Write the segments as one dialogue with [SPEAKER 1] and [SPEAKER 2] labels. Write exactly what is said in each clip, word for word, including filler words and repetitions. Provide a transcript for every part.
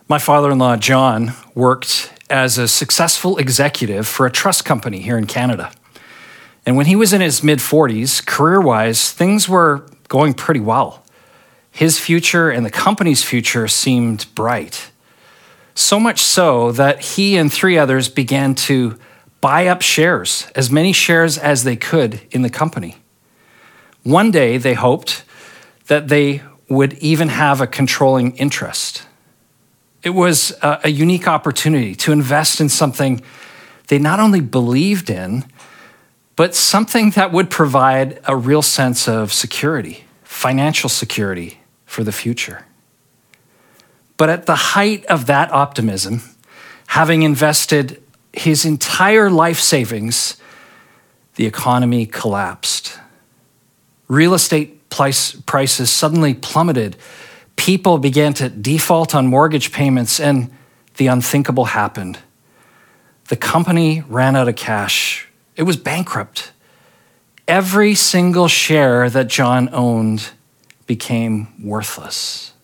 [SPEAKER 1] My father-in-law, John, worked as a successful executive for a trust company here in Canada. And when he was in his mid-forties, career-wise, things were going pretty well. His future and the company's future seemed bright. So much so that he and three others began to buy up shares, as many shares as they could in the company. One day, they hoped that they would even have a controlling interest. It was a, a unique opportunity to invest in something they not only believed in, but something that would provide a real sense of security, financial security for the future. But at the height of that optimism, having invested his entire life savings, the economy collapsed. Real estate price, prices suddenly plummeted. People began to default on mortgage payments, and the unthinkable happened. The company ran out of cash. It was bankrupt. Every single share that John owned became worthless.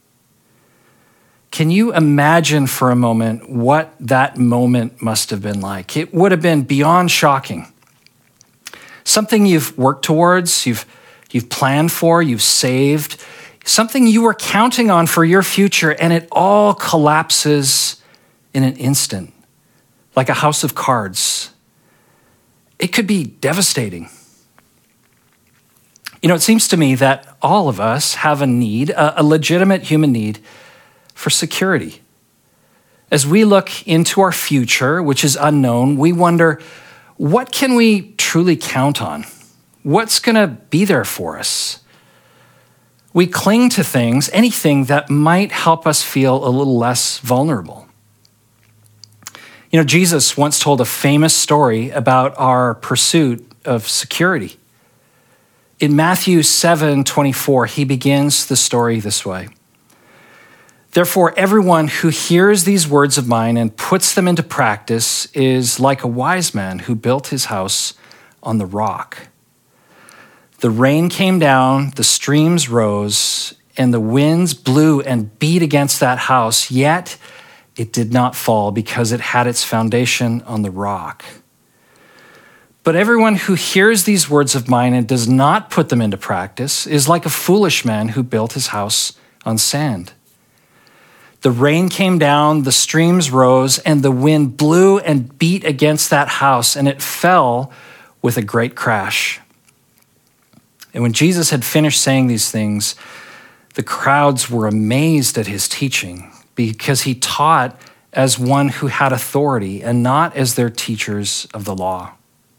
[SPEAKER 1] Can you imagine for a moment what that moment must have been like? It would have been beyond shocking. Something you've worked towards, you've, you've planned for, you've saved, something you were counting on for your future, and it all collapses in an instant, like a house of cards. It could be devastating. You know, it seems to me that all of us have a need, a, a legitimate human need for security. As we look into our future, which is unknown, we wonder, what can we truly count on? What's going to be there for us? We cling to things, anything that might help us feel a little less vulnerable. You know, Jesus once told a famous story about our pursuit of security. In Matthew seven twenty-four, he begins the story this way. Therefore, everyone who hears these words of mine and puts them into practice is like a wise man who built his house on the rock. The rain came down, the streams rose, and the winds blew and beat against that house, yet it did not fall because it had its foundation on the rock. But everyone who hears these words of mine and does not put them into practice is like a foolish man who built his house on sand. The rain came down, the streams rose, and the wind blew and beat against that house, and it fell with a great crash. And when Jesus had finished saying these things, the crowds were amazed at his teaching because he taught as one who had authority and not as their teachers of the law.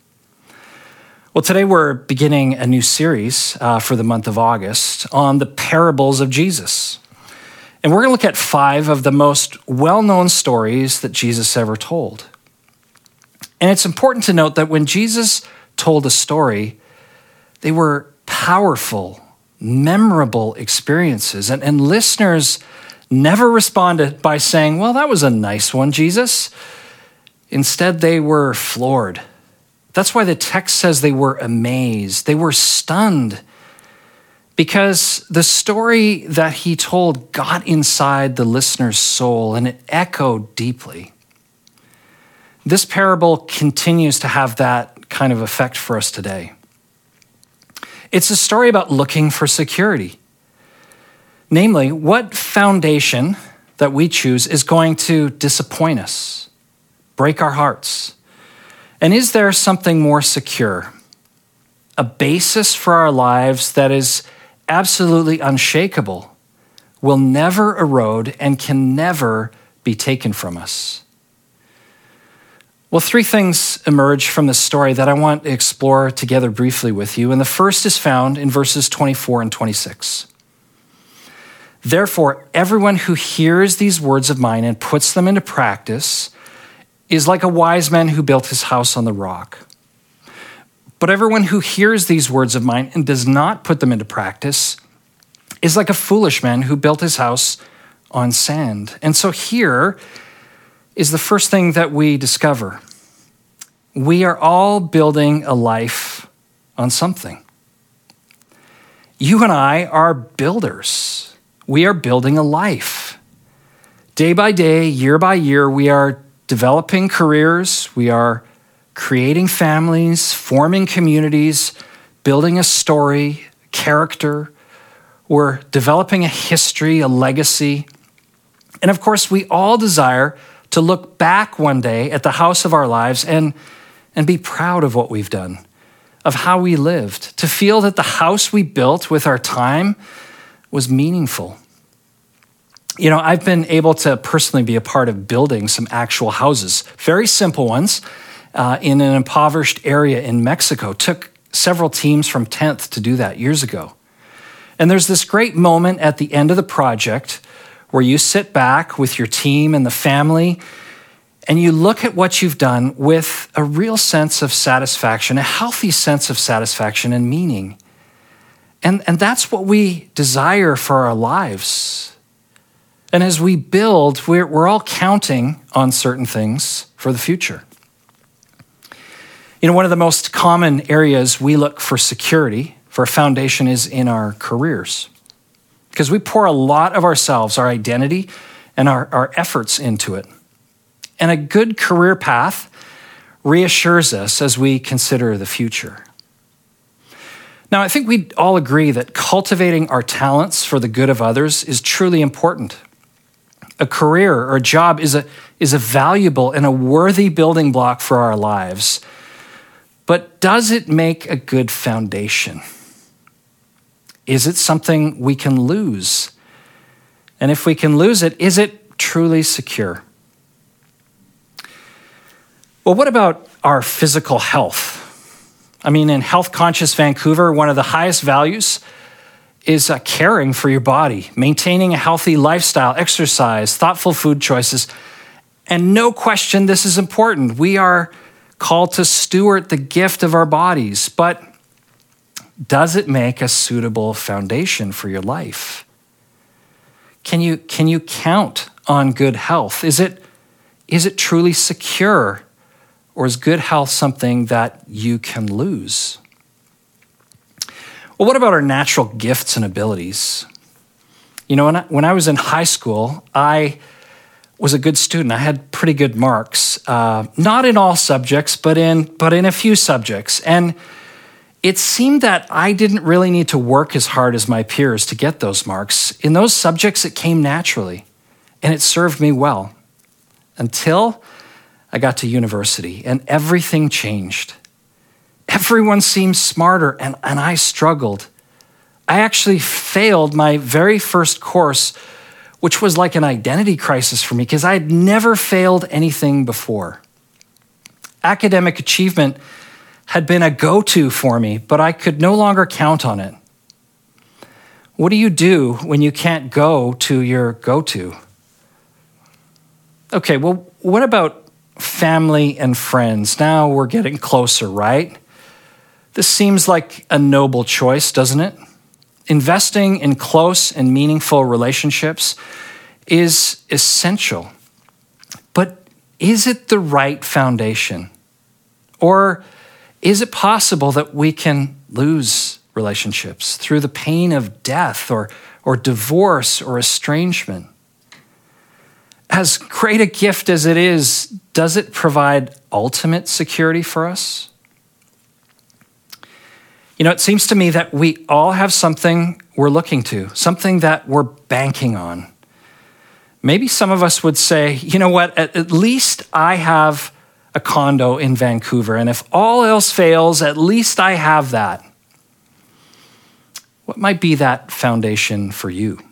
[SPEAKER 1] Well, today we're beginning a new series uh, for the month of August on the parables of Jesus. And we're going to look at five of the most well-known stories that Jesus ever told. And it's important to note that when Jesus told a story, they were powerful, memorable experiences. And, and listeners never responded by saying, well, that was a nice one, Jesus. Instead, they were floored. That's why the text says they were amazed. They were stunned because the story that he told got inside the listener's soul and it echoed deeply. This parable continues to have that kind of effect for us today. It's a story about looking for security. Namely, what foundation that we choose is going to disappoint us, break our hearts? And is there something more secure? A basis for our lives that is absolutely unshakable, will never erode, and can never be taken from us. Well, three things emerge from this story that I want to explore together briefly with you. And the first is found in verses twenty-four and twenty-six. Therefore, everyone who hears these words of mine and puts them into practice is like a wise man who built his house on the rock. But everyone who hears these words of mine and does not put them into practice is like a foolish man who built his house on sand. And so here is the first thing that we discover. We are all building a life on something. You and I are builders. We are building a life. Day by day, year by year, we are developing careers, we are creating families, forming communities, building a story, character. We're developing a history, a legacy. And of course, we all desire to look back one day at the house of our lives and, and be proud of what we've done, of how we lived, to feel that the house we built with our time was meaningful. You know, I've been able to personally be a part of building some actual houses, very simple ones, uh, in an impoverished area in Mexico. Took several teams from tenth to do that years ago. And there's this great moment at the end of the project where you sit back with your team and the family and you look at what you've done with a real sense of satisfaction, a healthy sense of satisfaction and meaning. And, and that's what we desire for our lives. And as we build, we're, we're all counting on certain things for the future. You know, one of the most common areas we look for security, for a foundation, is in our careers. Because we pour a lot of ourselves, our identity, and our, our efforts into it. And a good career path reassures us as we consider the future. Now, I think we all agree that cultivating our talents for the good of others is truly important. A career or a job is a, is a valuable and a worthy building block for our lives. But does it make a good foundation? Is it something we can lose? And if we can lose it, is it truly secure? Well, what about our physical health? I mean, in health-conscious Vancouver, one of the highest values is uh, caring for your body, maintaining a healthy lifestyle, exercise, thoughtful food choices. And no question, this is important. We are called to steward the gift of our bodies, but does it make a suitable foundation for your life? Can you, can you count on good health? Is it, is it truly secure, or is good health something that you can lose? Well, what about our natural gifts and abilities? You know, when I, when I was in high school, I was a good student. I had pretty good marks, uh, not in all subjects, but in but in a few subjects. And it seemed that I didn't really need to work as hard as my peers to get those marks. In those subjects, it came naturally, and it served me well until I got to university, and everything changed. Everyone seemed smarter, and, and I struggled. I actually failed my very first course, which was like an identity crisis for me because I had never failed anything before. Academic achievement had been a go-to for me, but I could no longer count on it. What do you do when you can't go to your go-to? Okay, well, what about family and friends? Now we're getting closer, right? This seems like a noble choice, doesn't it? Investing in close and meaningful relationships is essential. But is it the right foundation? Or is it possible that we can lose relationships through the pain of death or, or divorce or estrangement? As great a gift as it is, does it provide ultimate security for us? You know, it seems to me that we all have something we're looking to, something that we're banking on. Maybe some of us would say, you know what, at, at least I have a condo in Vancouver, and if all else fails, at least I have that. What might be that foundation for you?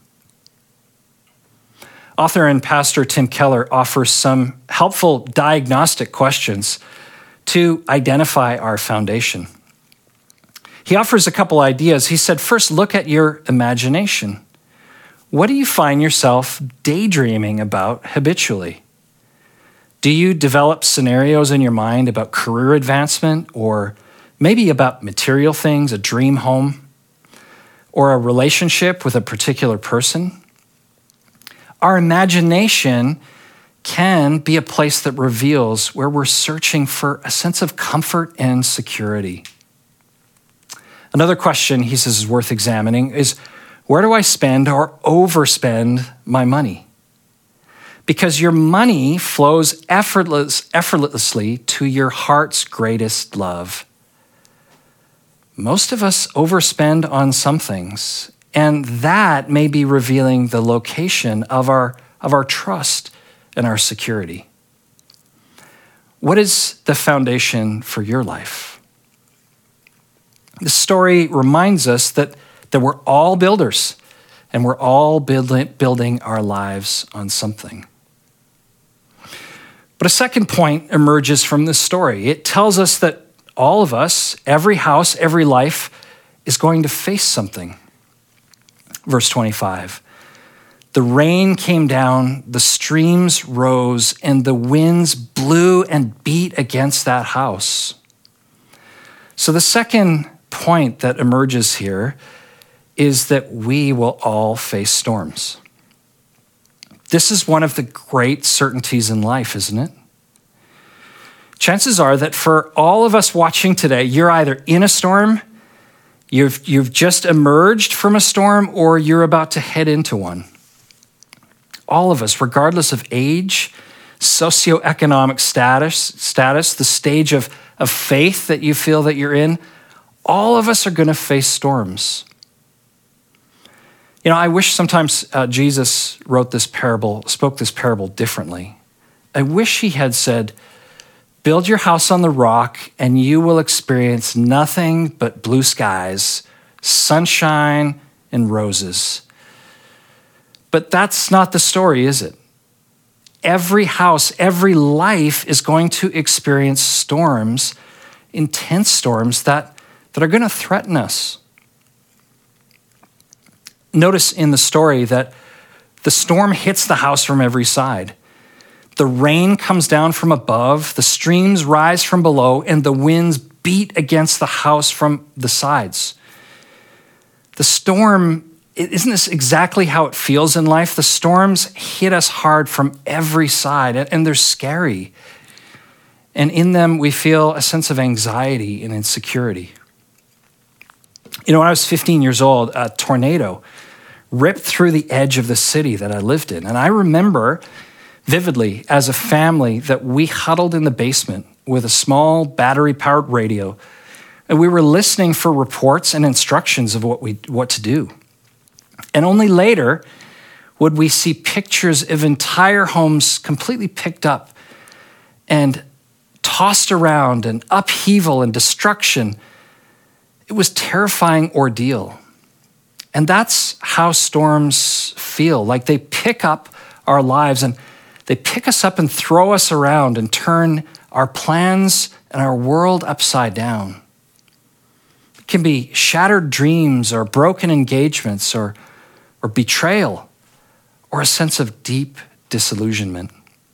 [SPEAKER 1] Author and pastor Tim Keller offers some helpful diagnostic questions to identify our foundation. He offers a couple ideas. He said, first, look at your imagination. What do you find yourself daydreaming about habitually? Do you develop scenarios in your mind about career advancement or maybe about material things, a dream home, or a relationship with a particular person? Our imagination can be a place that reveals where we're searching for a sense of comfort and security. Another question he says is worth examining is, where do I spend or overspend my money? because your money flows effortless, effortlessly to your heart's greatest love. Most of us overspend on some things, and that may be revealing the location of our, of our trust and our security. What is the foundation for your life? The story reminds us that, that we're all builders, and we're all building, building our lives on something. But a second point emerges from this story. It tells us that all of us, every house, every life, is going to face something. Verse twenty-five, the rain came down, the streams rose, and the winds blew and beat against that house. So the second point that emerges here is that we will all face storms. This is one of the great certainties in life, isn't it? Chances are that for all of us watching today, you're either in a storm, you've, you've just emerged from a storm, or you're about to head into one. All of us, regardless of age, socioeconomic status, status, the stage of, of faith that you feel that you're in, all of us are going to face storms. You know, I wish sometimes uh, Jesus wrote this parable, spoke this parable differently. I wish he had said, build your house on the rock and you will experience nothing but blue skies, sunshine, and roses. But that's not the story, is it? Every house, every life is going to experience storms, intense storms that, that are going to threaten us. Notice in the story that the storm hits the house from every side. The rain comes down from above, the streams rise from below, and the winds beat against the house from the sides. The storm, isn't this exactly how it feels in life? The storms hit us hard from every side, and they're scary. And in them, we feel a sense of anxiety and insecurity. You know, when I was fifteen years old, a tornado ripped through the edge of the city that I lived in. And I remember vividly as a family that we huddled in the basement with a small battery-powered radio, and we were listening for reports and instructions of what we what to do. And only later would we see pictures of entire homes completely picked up and tossed around, and upheaval and destruction. It was a terrifying ordeal. And that's how storms feel, like they pick up our lives and they pick us up and throw us around and turn our plans and our world upside down. It can be shattered dreams or broken engagements or, or betrayal or a sense of deep disillusionment.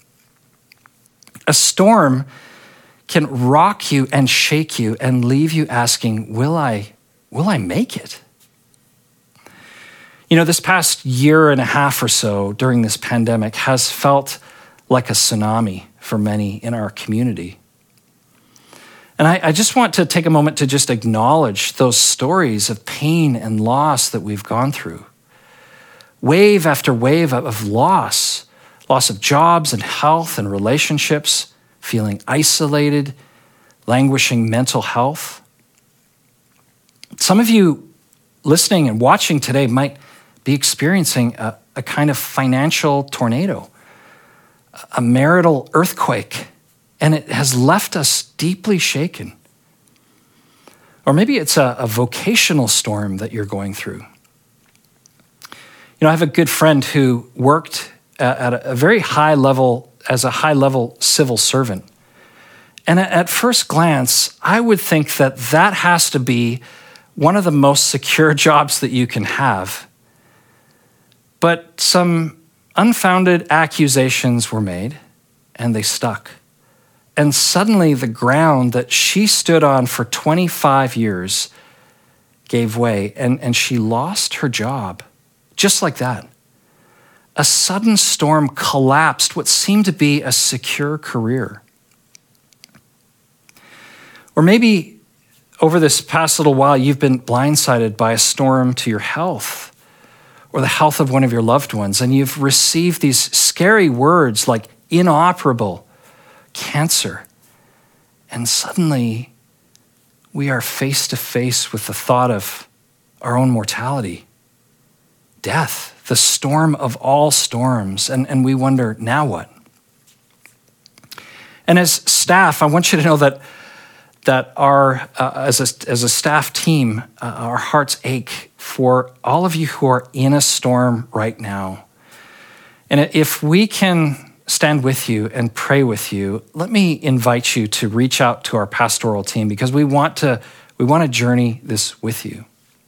[SPEAKER 1] A storm can rock you and shake you and leave you asking, will I, will I make it? You know, this past year and a half or so during this pandemic has felt like a tsunami for many in our community. And I, I just want to take a moment to just acknowledge those stories of pain and loss that we've gone through. Wave after wave of loss, loss of jobs and health and relationships, feeling isolated, languishing mental health. Some of you listening and watching today might be experiencing a, a kind of financial tornado, a marital earthquake, and it has left us deeply shaken. Or maybe it's a, a vocational storm that you're going through. You know, I have a good friend who worked at a very high level, as a high level civil servant. And at first glance, I would think that that has to be one of the most secure jobs that you can have. But some unfounded accusations were made, and they stuck. And suddenly the ground that she stood on for twenty-five years gave way, and, and she lost her job, just like that. A sudden storm collapsed what seemed to be a secure career. Or maybe over this past little while, you've been blindsided by a storm to your health, or the health of one of your loved ones, and you've received these scary words like inoperable, cancer, and suddenly we are face to face with the thought of our own mortality, death, the storm of all storms, and, and we wonder, now what? And as staff, I want you to know that that our, uh, as, a, as a staff team, uh, our hearts ache for all of you who are in a storm right now. And if we can stand with you and pray with you, let me invite you to reach out to our pastoral team, because we want to, we want to journey this with you.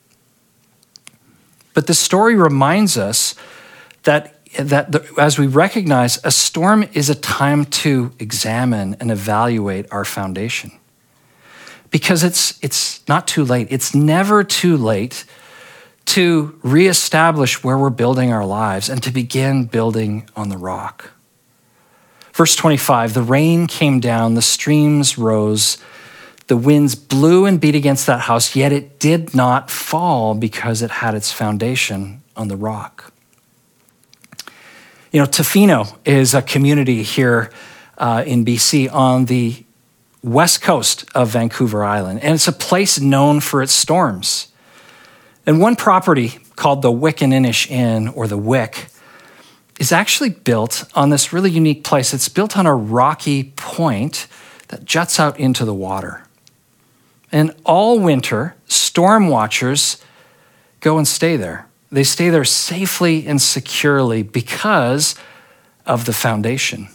[SPEAKER 1] But the story reminds us that that the, as we recognize, a storm is a time to examine and evaluate our foundation. Because it's it's not too late. It's never too late to reestablish where we're building our lives and to begin building on the rock. Verse twenty-five, the rain came down, the streams rose, the winds blew and beat against that house, yet it did not fall because it had its foundation on the rock. You know, Tofino is a community here uh, in B C on the west coast of Vancouver Island, and it's a place known for its storms. And one property called the Wickaninnish Inn, or the Wick, is actually built on this really unique place. It's built on a rocky point that juts out into the water. And all winter, storm watchers go and stay there. They stay there safely and securely because of the foundation.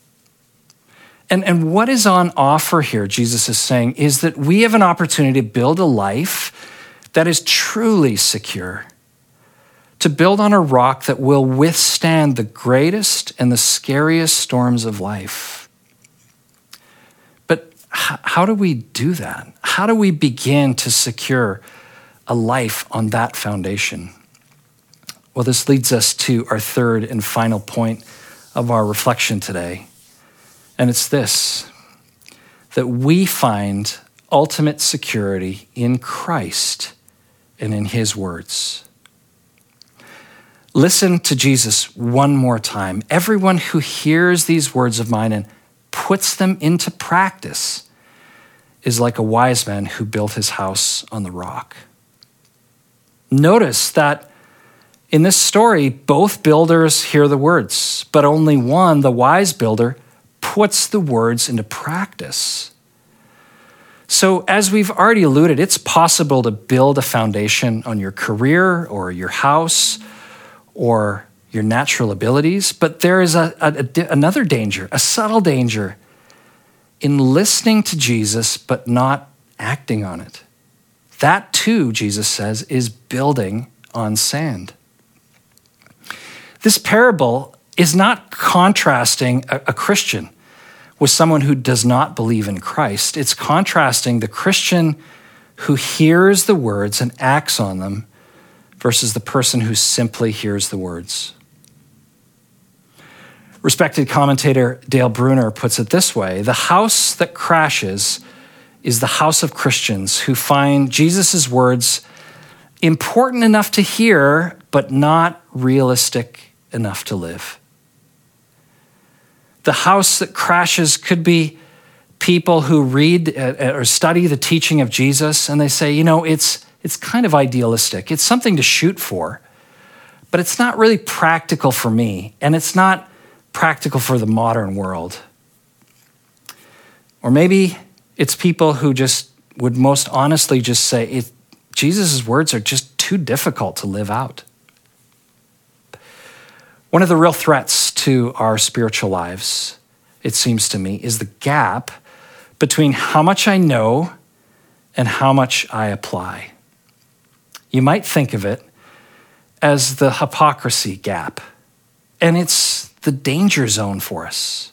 [SPEAKER 1] And, and what is on offer here, Jesus is saying, is that we have an opportunity to build a life that is truly secure, to build on a rock that will withstand the greatest and the scariest storms of life. But h- how do we do that? How do we begin to secure a life on that foundation? Well, this leads us to our third and final point of our reflection today. And it's this, that we find ultimate security in Christ and in his words. Listen to Jesus one more time. Everyone who hears these words of mine and puts them into practice is like a wise man who built his house on the rock. Notice that in this story, both builders hear the words, but only one, the wise builder, puts the words into practice. So as we've already alluded, it's possible to build a foundation on your career or your house or your natural abilities, but there is a, a, a, another danger, a subtle danger in listening to Jesus but not acting on it. That too, Jesus says, is building on sand. This parable is not contrasting a, a Christian with someone who does not believe in Christ. It's contrasting the Christian who hears the words and acts on them versus the person who simply hears the words. Respected commentator Dale Bruner puts it this way: the house that crashes is the house of Christians who find Jesus' words important enough to hear, but not realistic enough to live. The house that crashes could be people who read or study the teaching of Jesus and they say, you know, it's it's kind of idealistic. It's something to shoot for, but it's not really practical for me, and it's not practical for the modern world. Or maybe it's people who just would most honestly just say, it, Jesus' words are just too difficult to live out. One of the real threats to our spiritual lives, it seems to me, is the gap between how much I know and how much I apply. You might think of it as the hypocrisy gap, and it's the danger zone for us.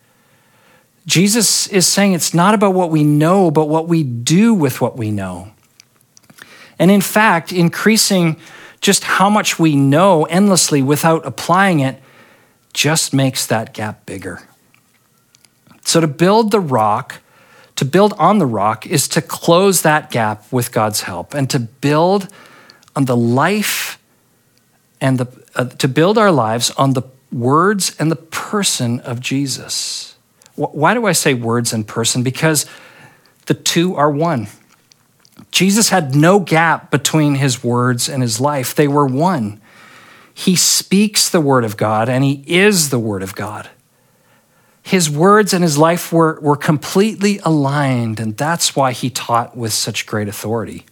[SPEAKER 1] Jesus is saying it's not about what we know, but what we do with what we know. And in fact, increasing just how much we know endlessly without applying it just makes that gap bigger. So to build the rock, to build on the rock is to close that gap with God's help and to build on the life and the, uh, to build our lives on the words and the person of Jesus. Why do I say words and person? Because the two are one. Jesus had no gap between his words and his life. They were one. He speaks the word of God, and he is the word of God. His words and his life were, were completely aligned, and that's why he taught with such great authority.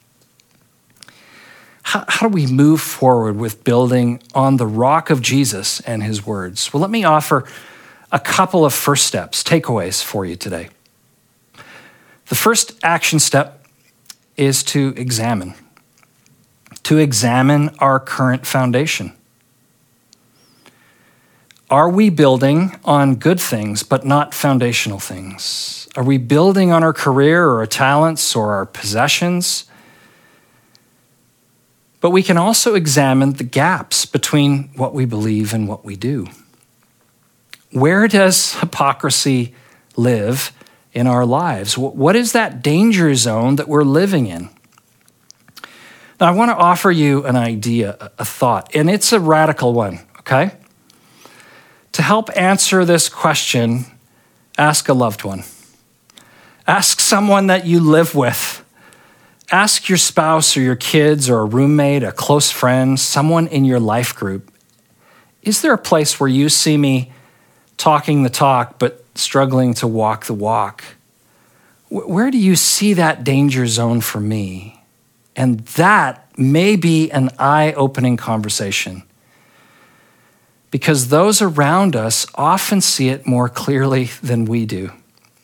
[SPEAKER 1] How, how do we move forward with building on the rock of Jesus and his words? Well, let me offer a couple of first steps, takeaways for you today. The first action step is to examine, to examine our current foundation. Are we building on good things, but not foundational things? Are we building on our career or our talents or our possessions? But we can also examine the gaps between what we believe and what we do. Where does hypocrisy live in our lives? What is that danger zone that we're living in? Now, I want to offer you an idea, a thought, and it's a radical one, okay? To help answer this question, ask a loved one. Ask someone that you live with. Ask your spouse or your kids or a roommate, a close friend, someone in your life group. Is there a place where you see me talking the talk but struggling to walk the walk? Where do you see that danger zone for me? And that may be an eye-opening conversation, because those around us often see it more clearly than we do.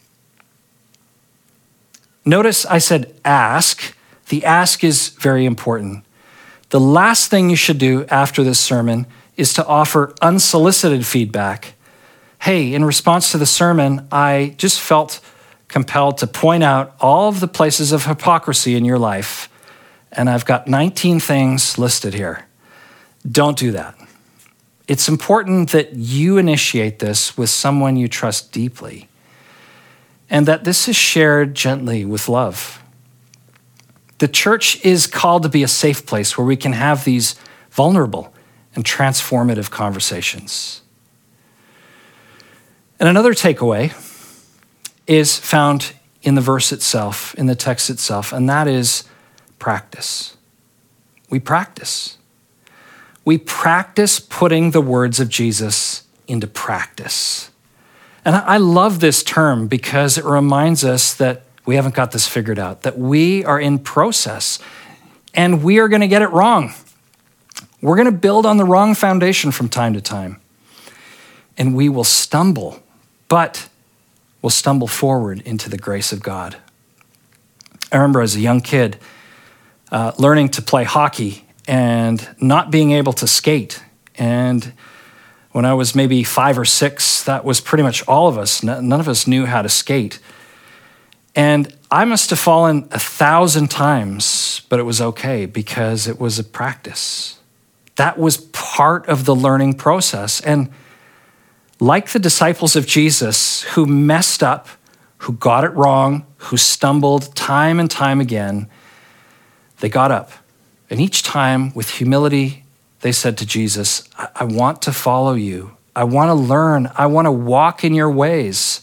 [SPEAKER 1] Notice I said ask. The ask is very important. The last thing you should do after this sermon is to offer unsolicited feedback. Hey, in response to the sermon, I just felt compelled to point out all of the places of hypocrisy in your life, and I've got nineteen things listed here. Don't do that. It's important that you initiate this with someone you trust deeply, and that this is shared gently with love. The church is called to be a safe place where we can have these vulnerable and transformative conversations. And another takeaway is found in the verse itself, in the text itself, and that is practice. We practice. We practice putting the words of Jesus into practice. And I love this term because it reminds us that we haven't got this figured out, that we are in process and we are going to get it wrong. We're going to build on the wrong foundation from time to time. And we will stumble, but we'll stumble forward into the grace of God. I remember as a young kid uh, learning to play hockey and not being able to skate. And when I was maybe five or six, that was pretty much all of us. None of us knew how to skate. And I must have fallen a thousand times, but it was okay because it was a practice. That was part of the learning process. And like the disciples of Jesus who messed up, who got it wrong, who stumbled time and time again, they got up. And each time with humility, they said to Jesus, I, I want to follow you. I want to learn. I want to walk in your ways.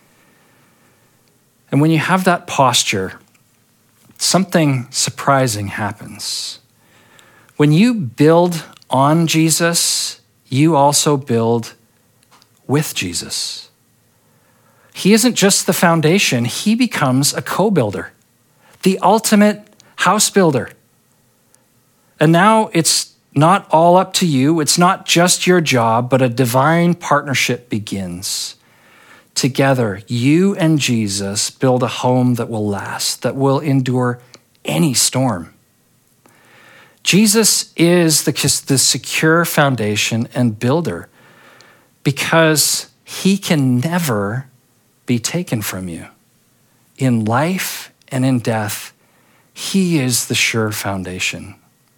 [SPEAKER 1] And when you have that posture, something surprising happens. When you build on Jesus, you also build with Jesus. He isn't just the foundation, he becomes a co-builder, the ultimate house builder. And now it's not all up to you, it's not just your job, but a divine partnership begins. Together, you and Jesus build a home that will last, that will endure any storm. Jesus is the, the secure foundation and builder because he can never be taken from you. In life and in death, he is the sure foundation.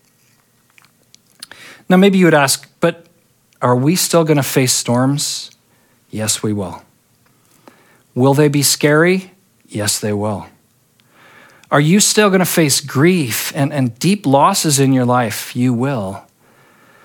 [SPEAKER 1] Now, maybe you would ask, but are we still going to face storms? Yes, we will. Will they be scary? Yes, they will. Are you still going to face grief and, and deep losses in your life? You will.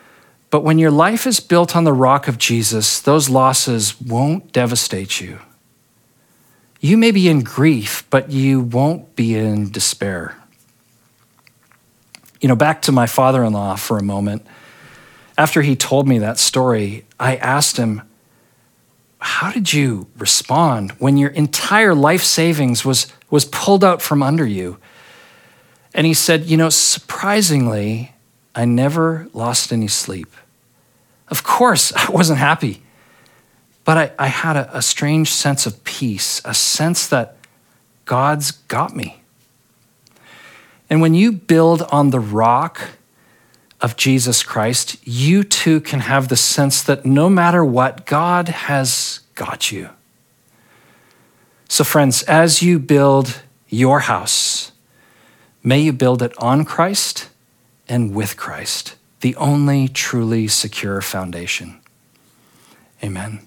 [SPEAKER 1] But when your life is built on the rock of Jesus, those losses won't devastate you. You may be in grief, but you won't be in despair. You know, back to my father-in-law for a moment. After he told me that story, I asked him, how did you respond when your entire life savings was, was pulled out from under you? And he said, you know, surprisingly, I never lost any sleep. Of course, I wasn't happy, but I, I had a, a strange sense of peace, a sense that God's got me. And when you build on the rock of Jesus Christ, you too can have the sense that no matter what, God has got you. So friends, as you build your house, may you build it on Christ and with Christ, the only truly secure foundation. Amen.